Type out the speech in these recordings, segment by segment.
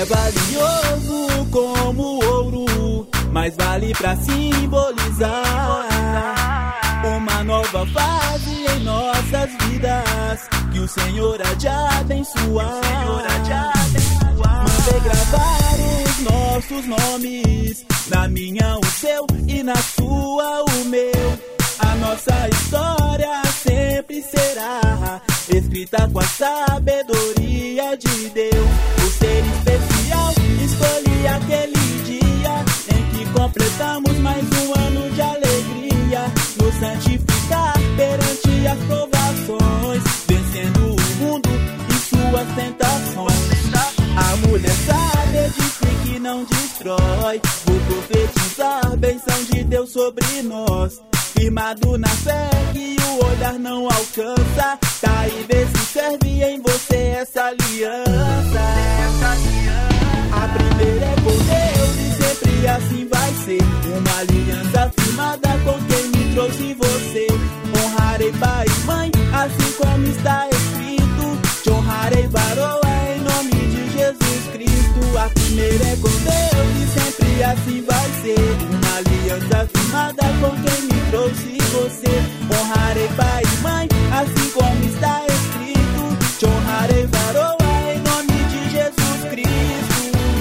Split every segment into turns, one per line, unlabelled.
é valioso como ouro, mas vale pra simbolizar uma nova fase em nossas vidas, que o Senhor há de abençoar. Mandei gravar os nossos nomes, na minha o seu e na sua o meu. A nossa história sempre será escrita com a sabedoria de Deus. Por ser especial, escolhi aquele dia em que completamos mais um ano de alegria, nos santificar perante as provações, vencendo o mundo e suas tentações. A mulher sábia disse que não destrói, vou profetizar a bênção de Deus sobre nós. Firmado na fé que o olhar não alcança, tá aí, vê se serve em você essa aliança. A primeira é com Deus e sempre assim vai ser, uma aliança firmada com quem me trouxe você. Honrarei pai e mãe, assim como está escrito, te honrarei varoa em nome de Jesus Cristo. A primeira é com Deus e sempre assim vai ser, uma aliança firmada com quem me trouxe você. Honrarei pai e mãe, assim como está escrito, te honrarei varoa em nome de Jesus Cristo.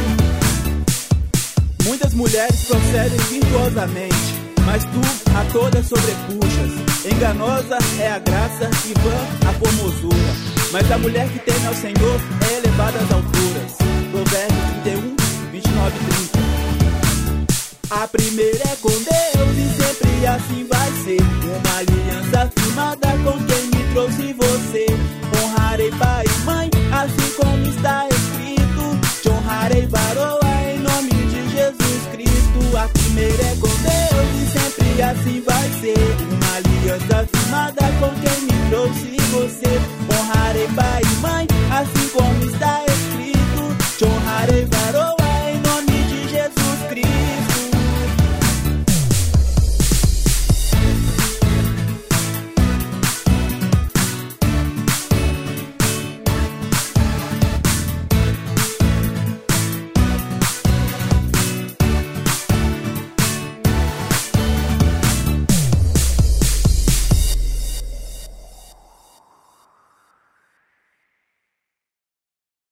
Muitas mulheres procedem virtuosamente, mas tu a todas sobrepuxas. Enganosa é a graça e vã a formosura, mas a mulher que teme ao Senhor é elevada às alturas. Provérbios 31, 29 e 30. A primeira é com Deus e sempre assim vai ser, uma aliança firmada com quem me trouxe você. Honrarei pai e mãe, assim como está escrito, te honrarei varoa em nome de Jesus Cristo. A primeira é com Deus e sempre assim vai ser, uma aliança firmada com quem me trouxe você. Honrarei pai e mãe, assim como está